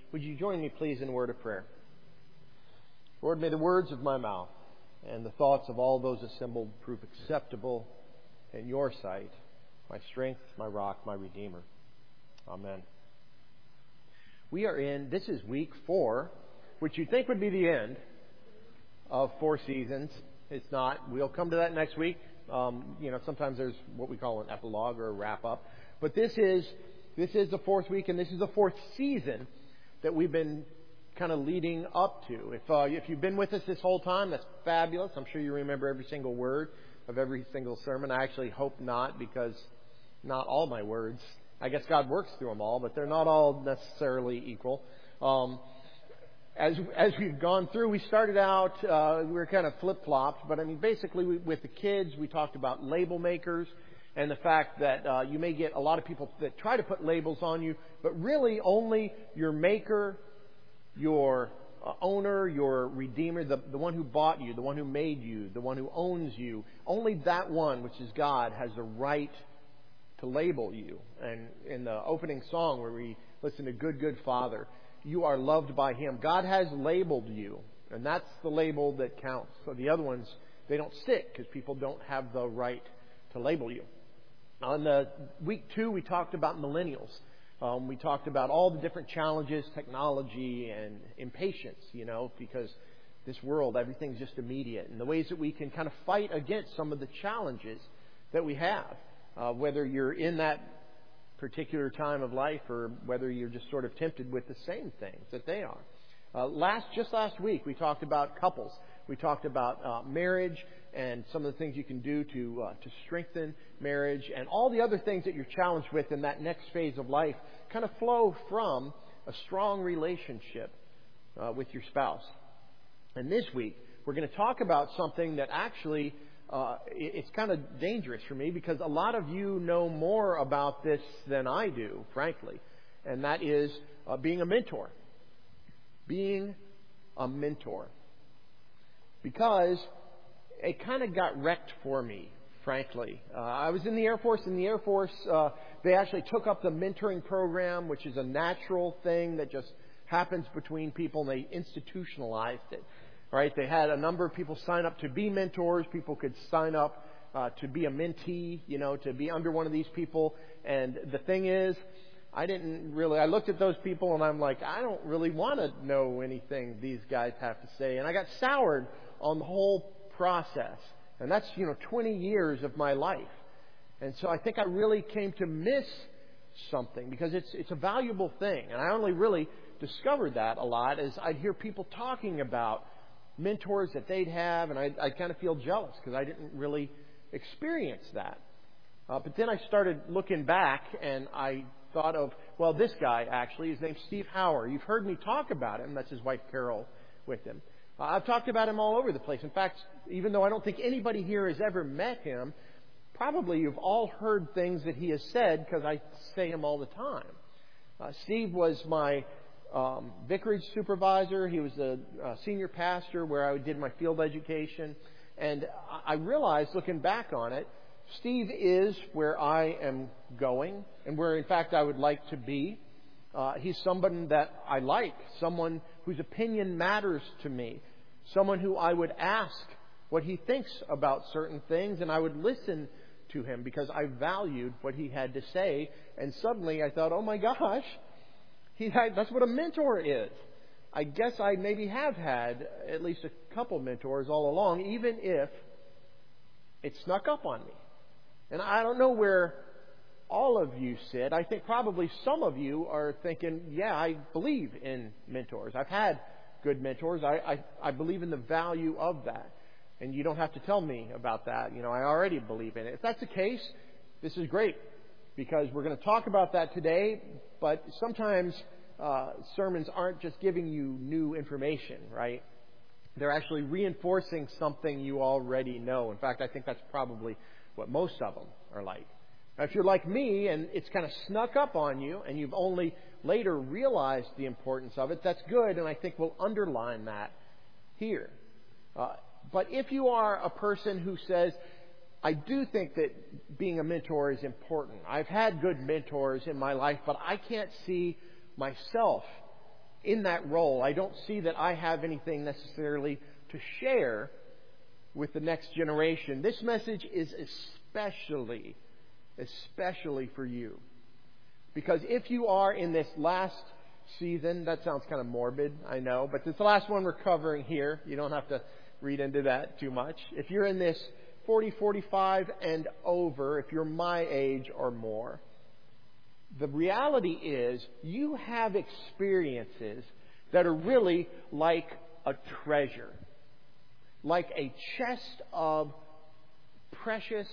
Would you join me, please, in a word of prayer? Lord, may the words of my mouth and the thoughts of all those assembled prove acceptable in your sight, my strength, my rock, my redeemer. Amen. This is week 4, which you'd think would be the end of 4 seasons. It's not. We'll come to that next week. Sometimes there's what we call an epilogue or a wrap-up. But this is the 4th week, and this is the 4th season that we've been kind of leading up to. If you've been with us this whole time, that's fabulous. I'm sure you remember every single word of every single sermon. I actually hope not, because not all my words, I guess God works through them all, but they're not all necessarily equal. As we've gone through, we started out, we were kind of flip-flopped, but basically with the kids, we talked about label makers and the fact that you may get a lot of people that try to put labels on you, but really only your maker, your owner, your redeemer, the one who bought you, the one who made you, the one who owns you, only that one, which is God, has the right to label you. And in the opening song where we listen to Good, Good Father, you are loved by Him. God has labeled you, and that's the label that counts. So the other ones, they don't stick because people don't have the right to label you. On the week 2, we talked about millennials. We talked about all the different challenges, technology, and impatience, because this world, everything's just immediate, and the ways that we can kind of fight against some of the challenges that we have, whether you're in that particular time of life or whether you're just sort of tempted with the same things that they are. Just last week, we talked about couples. We talked about marriage and some of the things you can do to strengthen marriage, and all the other things that you're challenged with in that next phase of life kind of flow from a strong relationship with your spouse. And this week, we're going to talk about something that actually it's kind of dangerous for me, because a lot of you know more about this than I do, frankly, and that is being a mentor. Being a mentor. Because it kind of got wrecked for me, frankly. I was in the Air Force. In the Air Force, they actually took up the mentoring program, which is a natural thing that just happens between people, and they institutionalized it. Right? They had a number of people sign up to be mentors. People could sign up to be a mentee, to be under one of these people. And the thing is, I looked at those people and I'm like, I don't really want to know anything these guys have to say. And I got soured on the whole process. And that's, 20 years of my life. And so I think I really came to miss something, because it's a valuable thing. And I only really discovered that a lot as I'd hear people talking about mentors that they'd have, and I kind of feel jealous because I didn't really experience that. But then I started looking back, and I thought of, this guy actually, his name's Steve Hauer. You've heard me talk about him. That's his wife Carol with him. I've talked about him all over the place. In fact, even though I don't think anybody here has ever met him, probably you've all heard things that he has said, because I say him all the time. Steve was my vicarage supervisor. He was a senior pastor where I did my field education. And I realized, looking back on it, Steve is where I am going, and where, in fact, I would like to be. He's someone that I like, someone whose opinion matters to me, someone who I would ask what he thinks about certain things, and I would listen to him because I valued what he had to say. And suddenly I thought, oh my gosh, that's what a mentor is. I guess I maybe have had at least a couple mentors all along, even if it snuck up on me. And I don't know where all of you sit. I think probably some of you are thinking, yeah, I believe in mentors. I've had good mentors. I believe in the value of that. And you don't have to tell me about that. I already believe in it. If that's the case, this is great, because we're going to talk about that today. But sometimes sermons aren't just giving you new information, right? They're actually reinforcing something you already know. In fact, I think that's probably what most of them are like. Now, if you're like me and it's kind of snuck up on you and you've only later realized the importance of it, that's good, and I think we'll underline that here. But if you are a person who says, I do think that being a mentor is important. I've had good mentors in my life, but I can't see myself in that role, I don't see that I have anything necessarily to share with the next generation. This message is especially for you. Because if you are in this last season, that sounds kind of morbid, I know, but it's the last one we're covering here. You don't have to read into that too much. If you're in this 40, 45 and over, if you're my age or more, the reality is you have experiences that are really like a treasure, like a chest of precious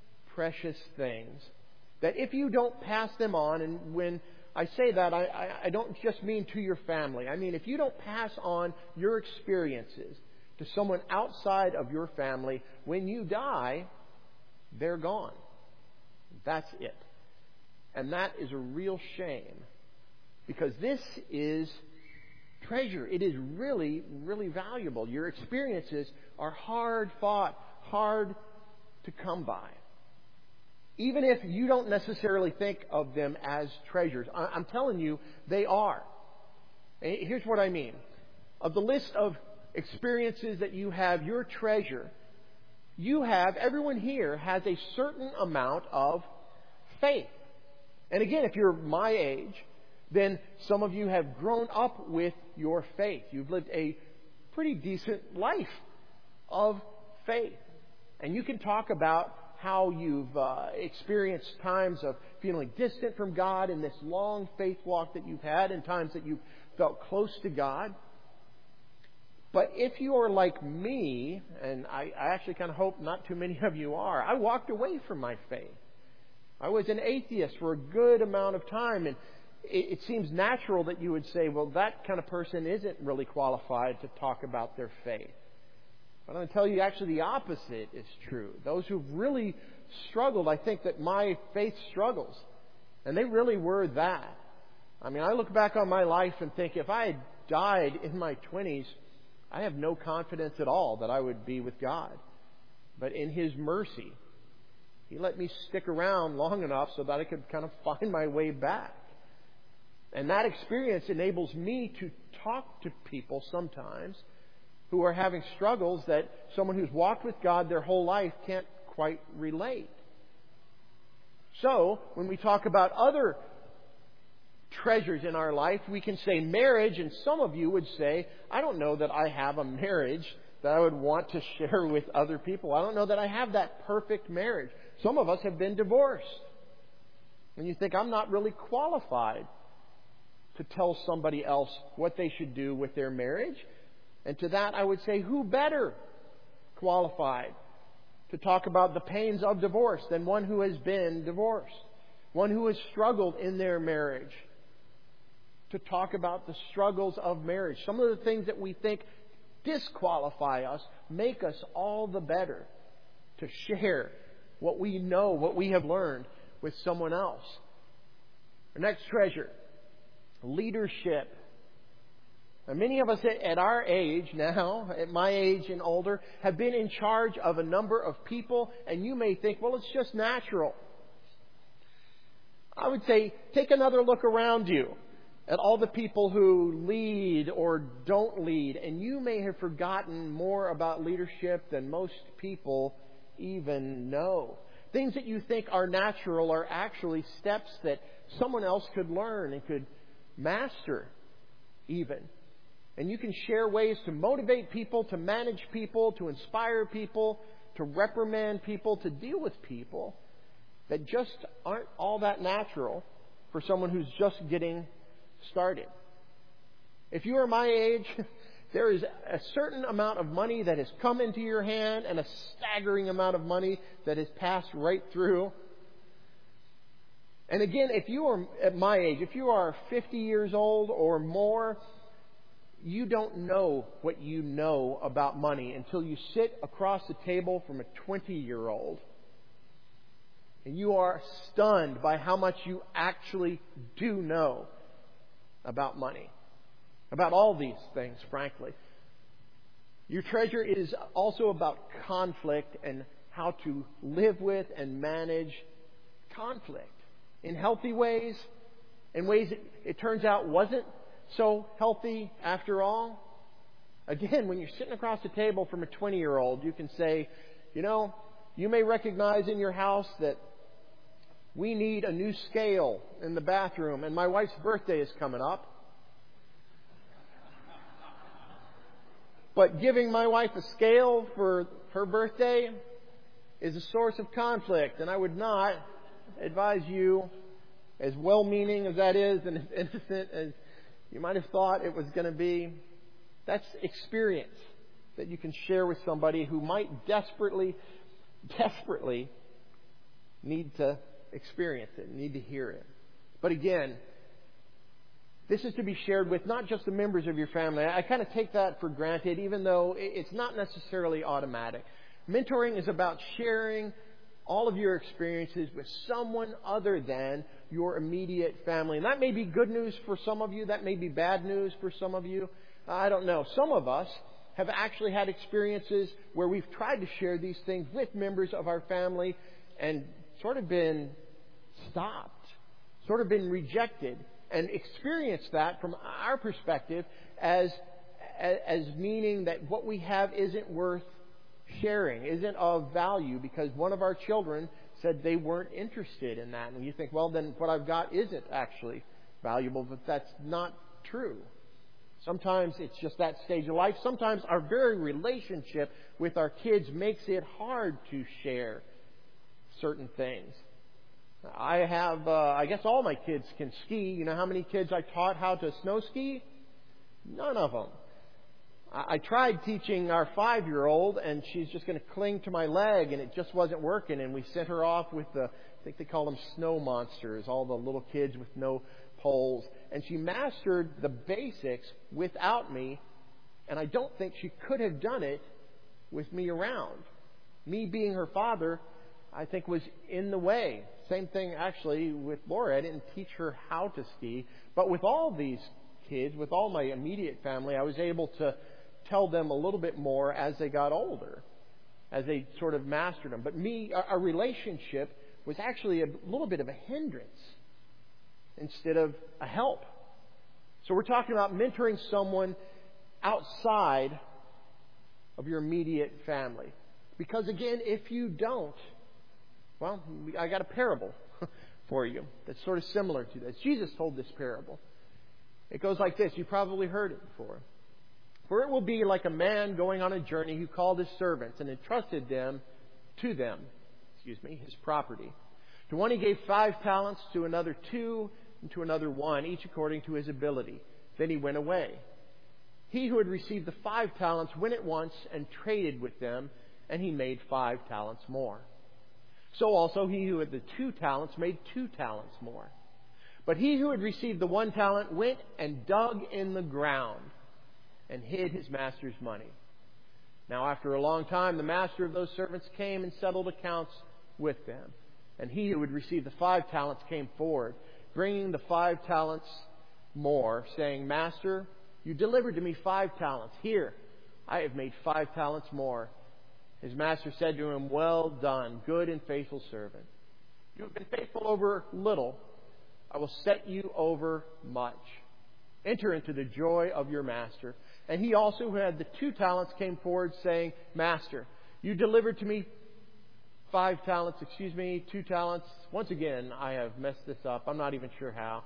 things that if you don't pass them on, and when I say that, I don't just mean to your family. I mean, if you don't pass on your experiences to someone outside of your family, when you die, they're gone. That's it. And that is a real shame, because this is treasure. It is really, really valuable. Your experiences are hard fought, hard to come by. Even if you don't necessarily think of them as treasures. I'm telling you, they are. Here's what I mean. Of the list of experiences that you have, your treasure, everyone here has a certain amount of faith. And again, if you're my age, then some of you have grown up with your faith. You've lived a pretty decent life of faith. And you can talk about how you've experienced times of feeling distant from God in this long faith walk that you've had, and times that you've felt close to God. But if you are like me, and I actually kind of hope not too many of you are, I walked away from my faith. I was an atheist for a good amount of time, and it seems natural that you would say, well, that kind of person isn't really qualified to talk about their faith. But I'm going to tell you, actually, the opposite is true. Those who've really struggled, I think that my faith struggles, and they really were that. I mean, I look back on my life and think, if I had died in my 20s, I have no confidence at all that I would be with God. But in His mercy, He let me stick around long enough so that I could kind of find my way back. And that experience enables me to talk to people sometimes who are having struggles that someone who's walked with God their whole life can't quite relate. So, when we talk about other treasures in our life, we can say marriage, and some of you would say, I don't know that I have a marriage that I would want to share with other people. I don't know that I have that perfect marriage. Some of us have been divorced. And you think, I'm not really qualified to tell somebody else what they should do with their marriage. And to that, I would say, who better qualified to talk about the pains of divorce than one who has been divorced, one who has struggled in their marriage, to talk about the struggles of marriage. Some of the things that we think disqualify us make us all the better to share what we know, what we have learned with someone else. Our next treasure, leadership. Now, many of us at our age now, at my age and older, have been in charge of a number of people, and you may think, well, it's just natural. I would say, take another look around you at all the people who lead or don't lead, and you may have forgotten more about leadership than most people even know. Things that you think are natural are actually steps that someone else could learn and could master even. And you can share ways to motivate people, to manage people, to inspire people, to reprimand people, to deal with people that just aren't all that natural for someone who's just getting started. If you are my age, there is a certain amount of money that has come into your hand and a staggering amount of money that has passed right through. And again, if you are at my age, if you are 50 years old or more, you don't know what you know about money until you sit across the table from a 20-year-old. And you are stunned by how much you actually do know about money. About all these things, frankly. Your treasure is also about conflict and how to live with and manage conflict in healthy ways, in ways that it turns out wasn't so healthy after all? Again, when you're sitting across the table from a 20-year-old, you can say, you may recognize in your house that we need a new scale in the bathroom, and my wife's birthday is coming up. But giving my wife a scale for her birthday is a source of conflict, and I would not advise you, as well-meaning as that is and as innocent as you might have thought it was going to be, that's experience that you can share with somebody who might desperately need to experience it, need to hear it. But again, this is to be shared with not just the members of your family. I kind of take that for granted, even though it's not necessarily automatic. Mentoring is about sharing all of your experiences with someone other than your immediate family. And that may be good news for some of you. That may be bad news for some of you. I don't know. Some of us have actually had experiences where we've tried to share these things with members of our family and sort of been stopped, sort of been rejected, and experienced that from our perspective as meaning that what we have isn't worth sharing, isn't of value, because one of our children said they weren't interested in that. And you think, well, then what I've got isn't actually valuable, but that's not true. Sometimes it's just that stage of life. Sometimes our very relationship with our kids makes it hard to share certain things. I guess all my kids can ski. You know how many kids I taught how to snow ski? None of them. I tried teaching our 5-year-old, and she's just going to cling to my leg, and it just wasn't working. And we sent her off with I think they call them snow monsters, all the little kids with no poles. And she mastered the basics without me, and I don't think she could have done it with me around. Me being her father, I think, was in the way. Same thing, actually, with Laura. I didn't teach her how to ski. But with all these kids, with all my immediate family, I was able to tell them a little bit more as they got older, as they sort of mastered them. But our relationship was actually a little bit of a hindrance instead of a help. So we're talking about mentoring someone outside of your immediate family. Because again, if you don't, well, I got a parable for you that's sort of similar to this. Jesus told this parable. It goes like this. You probably heard it before. For it will be like a man going on a journey who called his servants and entrusted to them his property. To one he gave 5 talents, to another 2, and to another 1, each according to his ability. Then he went away. He who had received the 5 talents went at once and traded with them, and he made 5 talents more. So also he who had the 2 talents made 2 talents more. But he who had received the 1 talent went and dug in the ground and hid his master's money. Now after a long time the master of those servants came and settled accounts with them. And he who had received the 5 talents came forward, bringing the 5 talents more, saying, Master, you delivered to me 5 talents. Here, I have made 5 talents more. His master said to him, Well done, good and faithful servant. You have been faithful over little. I will set you over much. Enter into the joy of your master. And he also who had the 2 talents came forward, saying, Master, you delivered to me 5 talents, 2 talents. Once again, I have messed this up. I'm not even sure how.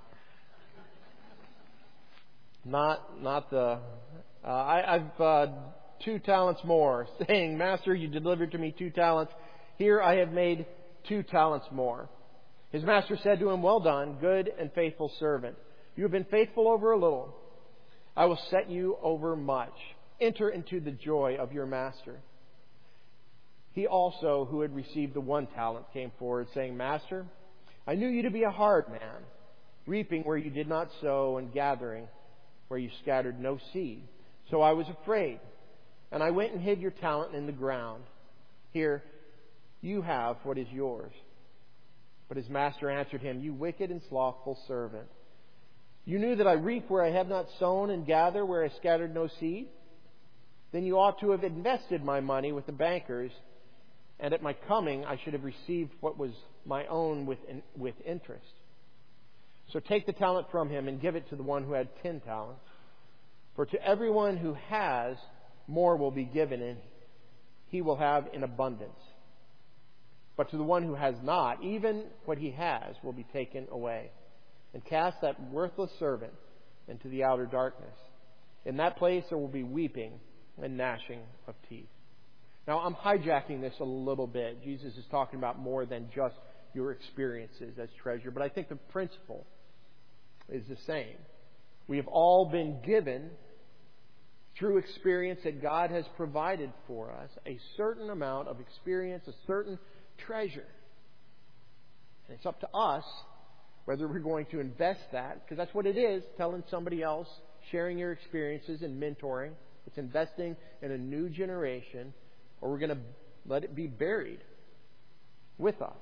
I've 2 talents more, saying, Master, you delivered to me 2 talents. Here I have made 2 talents more. His master said to him, Well done, good and faithful servant. You have been faithful over a little. I will set you over much. Enter into the joy of your master. He also, who had received the 1 talent, came forward, saying, Master, I knew you to be a hard man, reaping where you did not sow and gathering where you scattered no seed. So I was afraid, and I went and hid your talent in the ground. Here, you have what is yours. But his master answered him, You wicked and slothful servant. You knew that I reap where I have not sown and gather where I scattered no seed? Then you ought to have invested my money with the bankers, and at my coming I should have received what was my own with interest. So take the talent from him and give it to the one who had 10 talents. For to everyone who has, more will be given, and he will have in abundance. But to the one who has not, even what he has will be taken away. And cast that worthless servant into the outer darkness. In that place there will be weeping and gnashing of teeth. Now, I'm hijacking this a little bit. Jesus is talking about more than just your experiences as treasure. But I think the principle is the same. We have all been given, through experience that God has provided for us, a certain amount of experience, a certain treasure. And it's up to us whether we're going to invest that, because that's what it is, telling somebody else, sharing your experiences and mentoring. It's investing in a new generation, or we're going to let it be buried with us.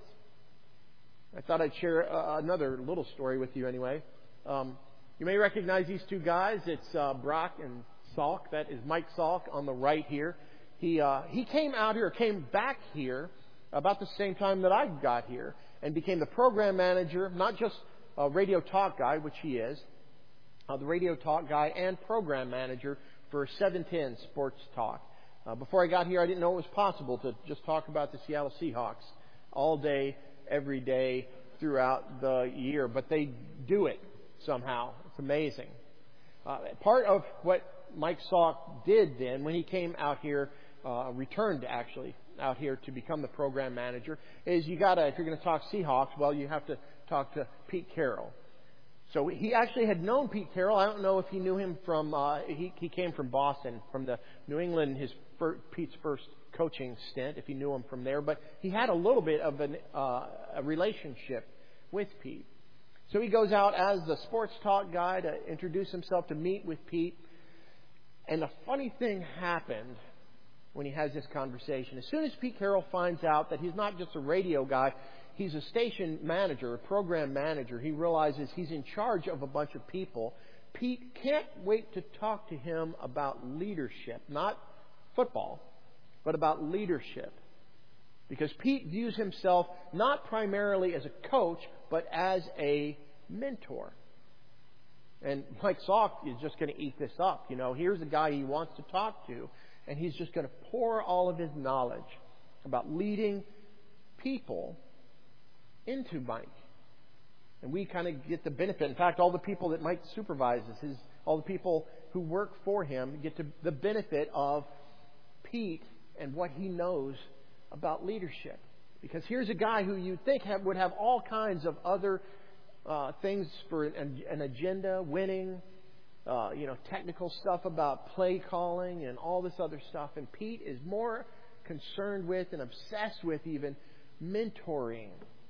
I thought I'd share another little story with you anyway. You may recognize these two guys. It's Brock and Salk. That is Mike Salk on the right here. He came back here about the same time that I got here and became the program manager, not just a radio talk guy, which he is, the radio talk guy and program manager for 710 Sports Talk. Before I got here, I didn't know it was possible to just talk about the Seattle Seahawks all day, every day, throughout the year. But they do it somehow. It's amazing. Part of what Mike Salk did then, when he came out here, returned actually out here to become the program manager, is if you're going to talk Seahawks, well, you have to talk to Pete Carroll. So he actually had known Pete Carroll. I don't know if he knew him from, he came from Boston, from the New England, Pete's first coaching stint, if he knew him from there. But he had a little bit of a relationship with Pete. So he goes out as the sports talk guy to introduce himself, to meet with Pete. And a funny thing happened when he has this conversation. As soon as Pete Carroll finds out that he's not just a radio guy, he's a station manager, a program manager. He realizes he's in charge of a bunch of people. Pete can't wait to talk to him about leadership, not football, but about leadership. Because Pete views himself not primarily as a coach, but as a mentor. And Mike Salk is just going to eat this up. You know, here's a guy he wants to talk to, and he's just going to pour all of his knowledge about leading people into Mike. And we kind of get the benefit. In fact, all the people that Mike supervises, all the people who work for him, get the benefit of Pete and what he knows about leadership. Because here's a guy who you'd think would have all kinds of other things for an agenda, winning, technical stuff about play calling and all this other stuff. And Pete is more concerned with and obsessed with even mentoring,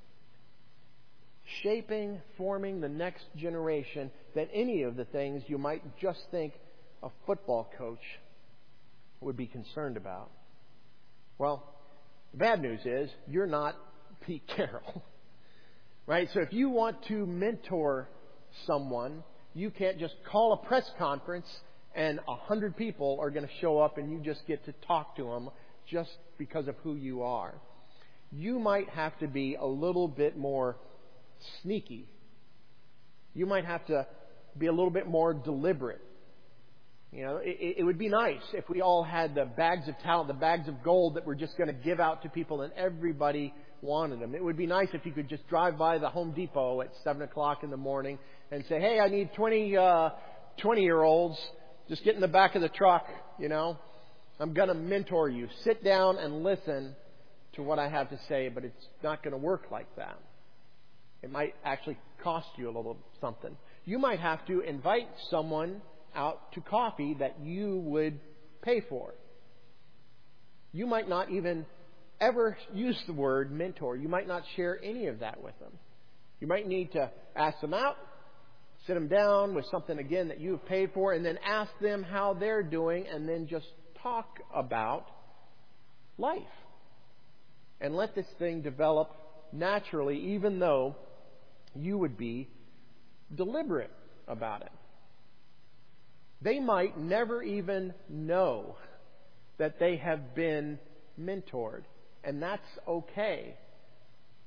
shaping, forming the next generation than any of the things you might just think a football coach would be concerned about. Well, the bad news is you're not Pete Carroll, right? So if you want to mentor someone, you can't just call a press conference and 100 people are going to show up and you just get to talk to them just because of who you are. You might have to be a little bit more sneaky. You might have to be a little bit more deliberate. You know, it would be nice if we all had the bags of talent, the bags of gold that we're just going to give out to people and everybody wanted them. It would be nice if you could just drive by the Home Depot at 7 o'clock in the morning and say, hey, I need 20-year-olds. Just get in the back of the truck, you know. I'm going to mentor you. Sit down and listen to what I have to say, but it's not going to work like that. It might actually cost you a little something. You might have to invite someone out to coffee that you would pay for. You might not even ever use the word mentor. You might not share any of that with them. You might need to ask them out, sit them down with something, again, that you've paid for, and then ask them how they're doing, and then just talk about life. And let this thing develop naturally, even though you would be deliberate about it. They might never even know that they have been mentored, and that's okay.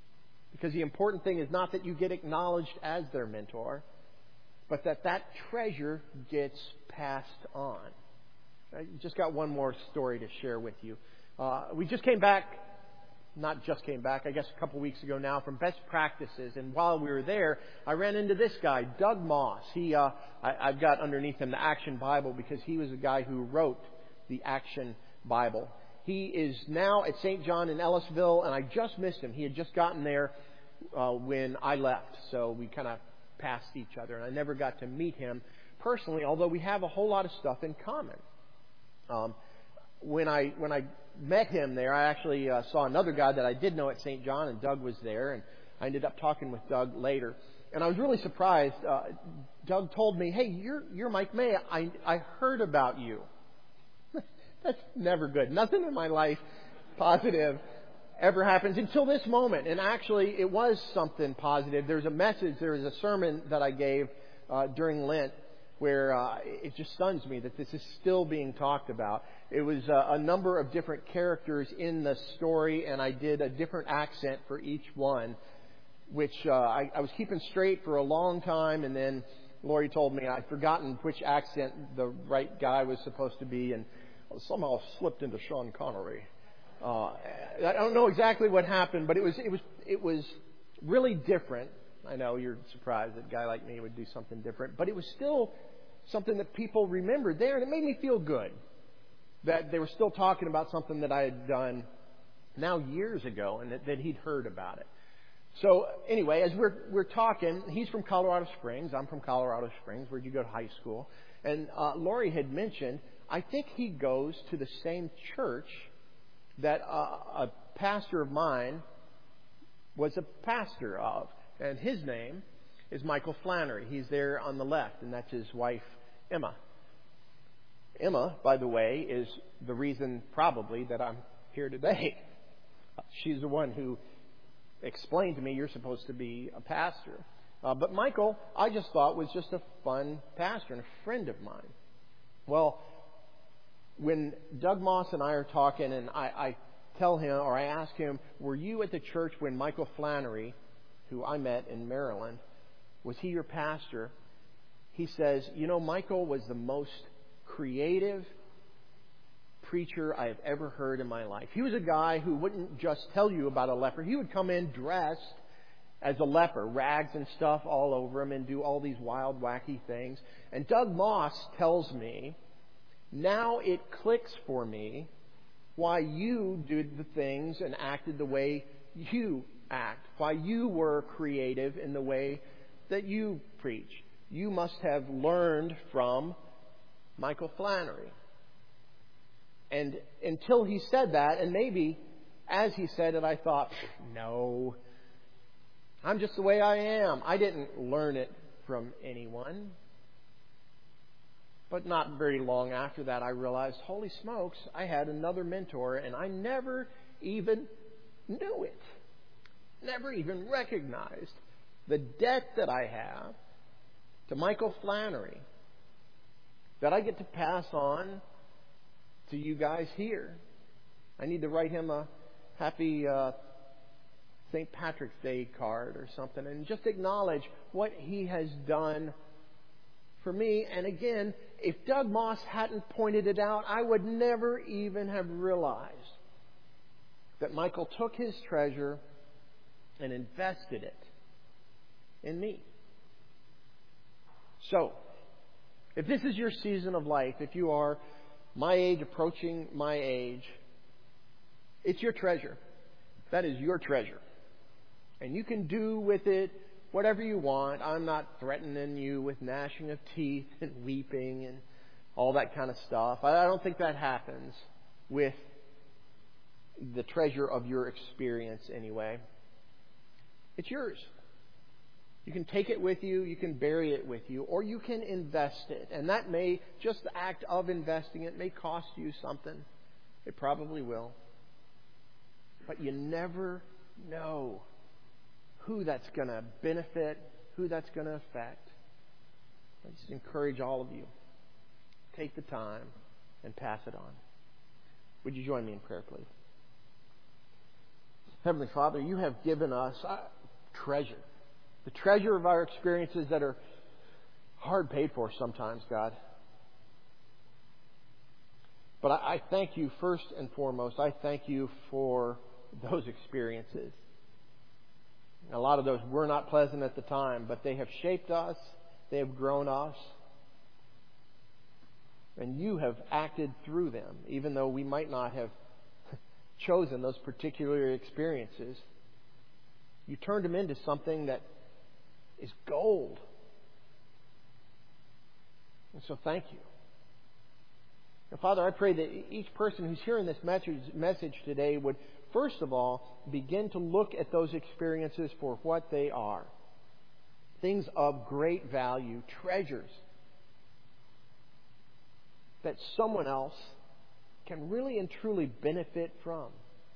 Because the important thing is not that you get acknowledged as their mentor, but that treasure gets passed on. I just got one more story to share with you. We just came back, not just came back, I guess a couple weeks ago now, from Best Practices. And while we were there, I ran into this guy, Doug Moss. I've got underneath him the Action Bible because he was the guy who wrote the Action Bible. He is now at St. John in Ellisville, and I just missed him. He had just gotten there when I left, so we kind of passed each other, and I never got to meet him personally, although we have a whole lot of stuff in common. When I met him there, I actually saw another guy that I did know at St. John, and Doug was there, and I ended up talking with Doug later. And I was really surprised. Doug told me, "Hey, you're Mike May. I heard about you." That's never good. Nothing in my life positive ever happens until this moment. And actually, it was something positive. There was a message, there was a sermon that I gave during Lent where it just stuns me that this is still being talked about. It was a number of different characters in the story, and I did a different accent for each one, which I was keeping straight for a long time, and then Lori told me I'd forgotten which accent the right guy was supposed to be, and somehow slipped into Sean Connery. I don't know exactly what happened, but it was really different. I know you're surprised that a guy like me would do something different, but it was still something that people remembered there, and it made me feel good that they were still talking about something that I had done now years ago, and that he'd heard about it. So anyway, as we're talking, he's from Colorado Springs. I'm from Colorado Springs. Where'd you go to high school? And Lori had mentioned, I think he goes to the same church that a pastor of mine was a pastor of. And his name is Michael Flannery. He's there on the left, and that's his wife, Emma. Emma, by the way, is the reason probably that I'm here today. She's the one who explained to me you're supposed to be a pastor. But Michael, I just thought was just a fun pastor and a friend of mine. Well, when Doug Moss and I are talking, and I tell him, or I ask him, were you at the church when Michael Flannery, who I met in Maryland, was he your pastor? He says, Michael was the most creative preacher I have ever heard in my life. He was a guy who wouldn't just tell you about a leper. He would come in dressed as a leper, rags and stuff all over him, and do all these wild, wacky things. And Doug Moss tells me, now it clicks for me why you did the things and acted the way you act, why you were creative in the way that you preach. You must have learned from Michael Flannery. And until he said that, and maybe as he said it, I thought, no, I'm just the way I am. I didn't learn it from anyone. But not very long after that, I realized, holy smokes, I had another mentor, and I never even knew it. Never even recognized the debt that I have to Michael Flannery that I get to pass on to you guys here. I need to write him a happy St. Patrick's Day card or something and just acknowledge what he has done for me. And again, if Doug Moss hadn't pointed it out, I would never even have realized that Michael took his treasure and invested it in me. So, if this is your season of life, if you are my age, approaching my age, it's your treasure. That is your treasure. And you can do with it whatever you want. I'm not threatening you with gnashing of teeth and weeping and all that kind of stuff. I don't think that happens with the treasure of your experience anyway. It's yours. You can take it with you, you can bury it with you, or you can invest it. And that may, just the act of investing it may cost you something. It probably will. But you never know who that's going to benefit, who that's going to affect. I just encourage all of you, take the time and pass it on. Would you join me in prayer, please? Heavenly Father, you have given us, treasure. The treasure of our experiences that are hard paid for sometimes, God. But I thank you first and foremost. I thank you for those experiences. A lot of those were not pleasant at the time, but they have shaped us. They have grown us. And you have acted through them, even though we might not have chosen those particular experiences. You turned them into something that is gold. And so thank you. And Father, I pray that each person who's hearing this message today would, first of all, begin to look at those experiences for what they are. Things of great value, treasures that someone else can really and truly benefit from.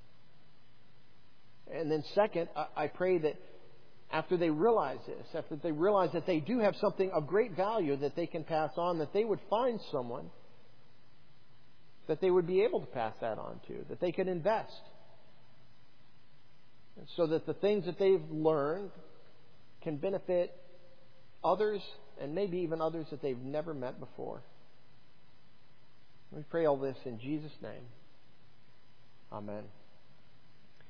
And then second, I pray that after they realize this, after they realize that they do have something of great value that they can pass on, that they would find someone that they would be able to pass that on to, that they could invest. And so that the things that they've learned can benefit others and maybe even others that they've never met before. We pray all this in Jesus' name. Amen.